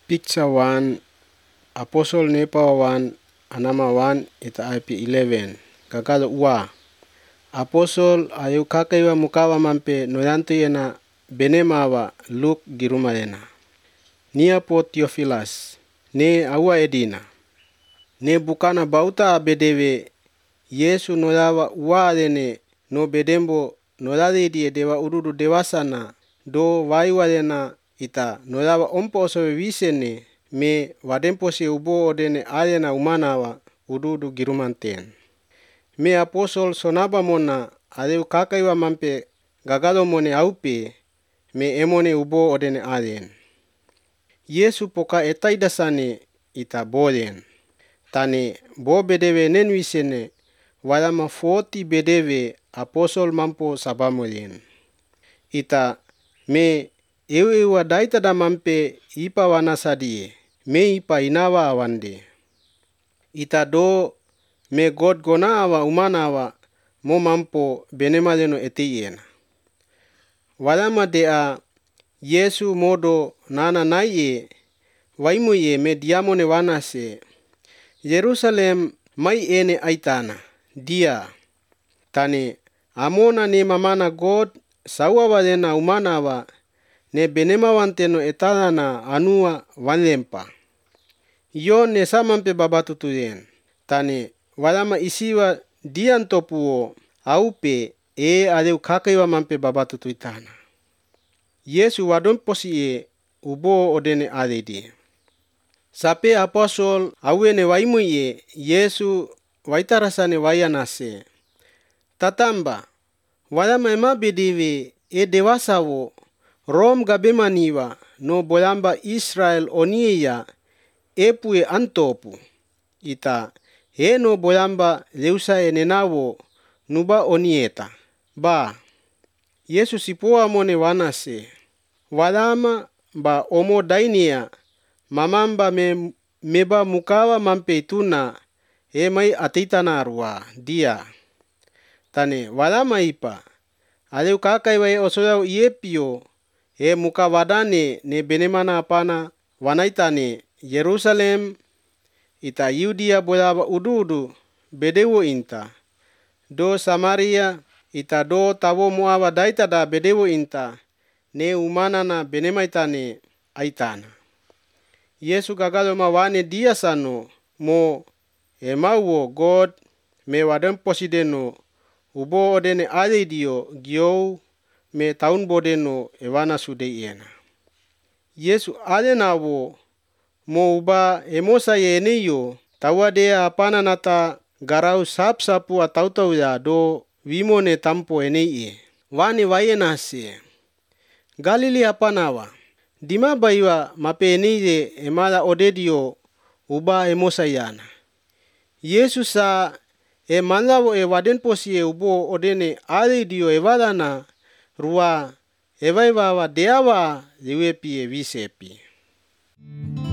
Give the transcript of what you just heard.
Picture 1, Apostle Nepa 1, Anama 1, ita IP 11. Kakalo ua. Apostle ayu kakaiwa mukawa mampe noyantu yena benemawa Luke girumayena. Nia po Theophilus. Ne awa edina. Ne bukana bauta bedewe Yesu noyawa ua dene no bedembo noyade die dewa urudu dewasana do waiwadena ita noyawa ompo osowe wisene me wadempo se ubo odene ayena umanawa ududu girumanten. Me apostle sonaba mona adeu kakaiwa mampe gagalo mone aupe me emone ubo odene ayen. Yesu poka etaidasane ita boden. Tane bo bedewe nenwisene wayama 40 bedewe apostle mampo sabamoyen. Ita me ewa daita da mampe ipa wanasadie me ipa inawa awande. Ita do me God gona awa umanawa mo mampo benemaleno etiyena. Wayama dea Yesu modo nana naiye waimuye me diamone wanase Yerusalem mai ene aitana dia tane amona ne mamana God sawa wadena umanawa ne benema wanteno etalana anua wanlempa. Yo ne samampe babatutuyen tane walama isiwa dian topuo aupe adeu kakaiwa mampe babatutuitana. Yesu wadon posie ubo odene adedi. Sape apostle awene waimuye Yesu waitarasane wayanase. Tatamba walama ema bediwe dewasawo Rom gabemaniwa no bolamba Israel oniya epue antopu. Ita no bolamba leusa enenawo nuba onieta. Ba Yesu sipoa mone wanase. Walama ba omo dainia mamamba meba mukawa mampe ituna mai atitana arwa dia. Tane walama ipa adeu kakaiwa osoyau iepio muka wadane ne benemana apana wanaitane Yerusalem ita Yudea bolaba ududu bedewo inta do Samaria ita do tawo muawa daita da bedewo inta ne umanana benemaitane aitana. Yesu gagalo mawane dia sano mo emauwo God me wadem posideno ubo odene aleidio giow me taun bodeno ewana sudeiena. Yesu alenawo mo uba emosa yeneyo tawadea apana nata garau sap-sapu atautau ya do wimone tampo eneye. Wani wayenase. Galili apanawa. Dima baiwa mape eneye emala odedio uba emosa yana. Yesu sa malawo waden posie ubo odene aleidio ewadana rua ewaiwawa deawa liwepi wisepi.